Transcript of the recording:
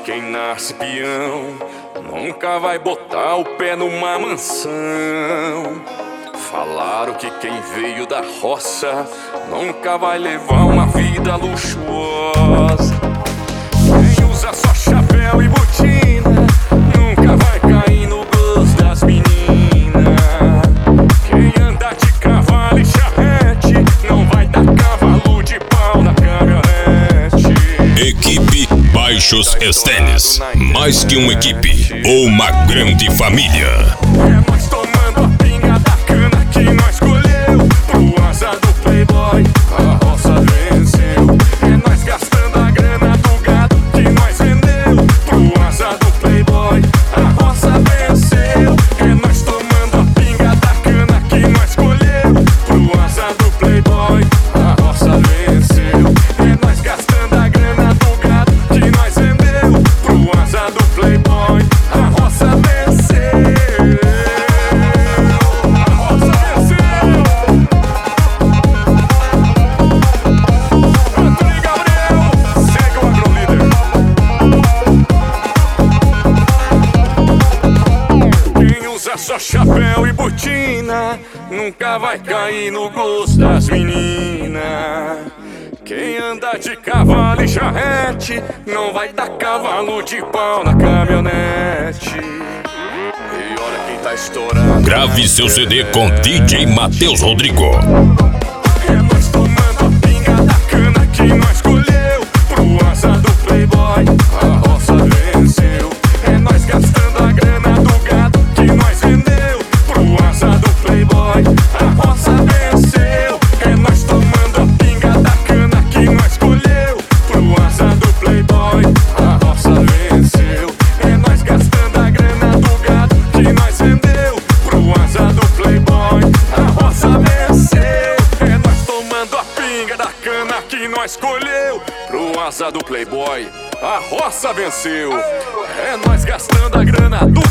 quem nasce peão nunca vai botar o pé numa mansão. Falaram que quem veio da roça nunca vai levar uma vida luxuosa. Quem usa só chapéu e botina nunca vai cair no gosto das meninas. Quem anda de cavalo e charrete não vai dar cavalo de pau na caminhonete. Equipe Baixos Estenes, mais que uma equipe, uma grande família. É nós tomando a pinga da cana que nós colheu, pro asa do playboy a roça venceu. É nós gastando a grana do gado que nós vendeu, pro asa do playboy a roça venceu. É nós tomando a pinga da cana que nós colheu, pro asa do playboy a roça venceu. É nós gastando a grana do gado que nós vendeu, pro asa do playboy a roça venceu. Só chapéu e botina nunca vai cair no gosto das meninas. Quem anda de cavalo e charrete não vai dar cavalo de pau na caminhonete. E olha quem tá estourando. Grave seu CD com DJ Matheus Rodrigo. É nós tomando a pinga da cana que nós colheu, pro asa do playboy a roça venceu. É nós gastando a grana do gado que nós vendeu, pro asa do playboy a roça venceu. É nós tomando a pinga da cana que nós colheu, pro asa do playboy a roça venceu. É nós gastando a grana do gado que nós vendeu, pro asa do playboy a roça venceu. É nós tomando a pinga da cana que nós colheu, pro asa do playboy a roça venceu. É nós gastando a grana do